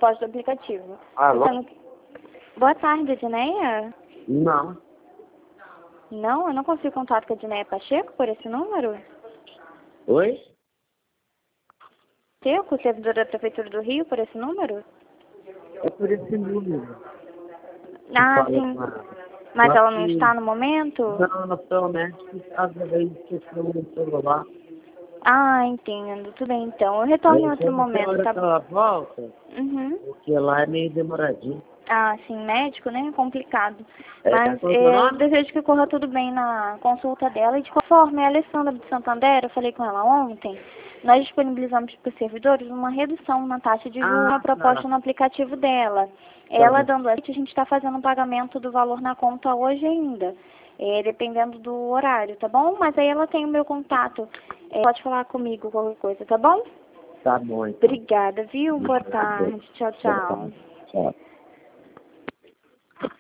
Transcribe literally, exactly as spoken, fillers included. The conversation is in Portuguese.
proposta do aplicativo. Alô? Então, boa tarde, Edneia? Não. Não, eu não consigo contato com a Edneia Pacheco por esse número. Oi? Pacheco, servidor da Prefeitura do Rio, por esse número? É por esse número. Ah, Fala sim. com ela. Mas Só ela não que- está no momento? Não, não, pelo menos que às vezes esqueceu o celular. Ah, entendo. Tudo bem, então. Eu retorno em Aí outro quando tem momento, hora tá? que ela volta, Uhum. porque lá é meio demoradinho. Ah, sim, médico, né? É complicado. É, Mas qual que é o eu nome? desejo que corra tudo bem na consulta dela. E de qualquer forma, é a Alessandra de Santander, eu falei com ela ontem, nós disponibilizamos para os servidores uma redução na taxa de juros, uma Ah, proposta tá. no aplicativo dela. Tá Ela bom. dando a gente está fazendo o pagamento do valor na conta hoje ainda, é, dependendo do horário, tá bom? Mas aí ela tem o meu contato. É, pode falar comigo qualquer coisa, tá bom? Tá bom, então. Obrigada, viu? Boa tarde. Tchau, Boa tchau. tarde. Tchau.